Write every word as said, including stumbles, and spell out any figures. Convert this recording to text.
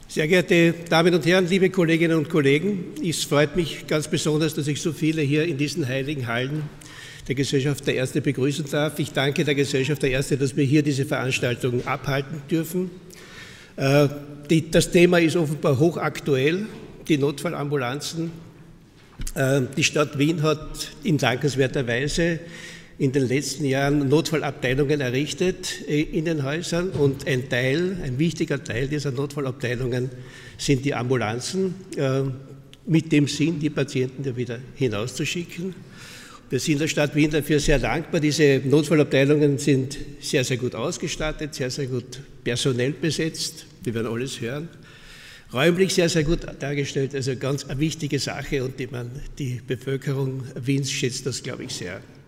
Sehr geehrte Damen und Herren, liebe Kolleginnen und Kollegen, es freut mich ganz besonders, dass ich so viele hier in diesen heiligen Hallen der Gesellschaft der Ärzte begrüßen darf. Ich danke der Gesellschaft der Ärzte, dass wir hier diese Veranstaltung abhalten dürfen. Das Thema ist offenbar hochaktuell, die Notfallambulanzen. Die Stadt Wien hat in dankenswerter Weise in den letzten Jahren Notfallabteilungen errichtet in den Häusern und ein Teil, ein wichtiger Teil dieser Notfallabteilungen sind die Ambulanzen, mit dem Sinn, die Patienten wieder hinauszuschicken. Wir sind der Stadt Wien dafür sehr dankbar. Diese Notfallabteilungen sind sehr, sehr gut ausgestattet, sehr, sehr gut personell besetzt. Wir werden alles hören. Räumlich sehr, sehr gut dargestellt, also ganz eine wichtige Sache und die, man, die Bevölkerung Wiens schätzt das, glaube ich, sehr.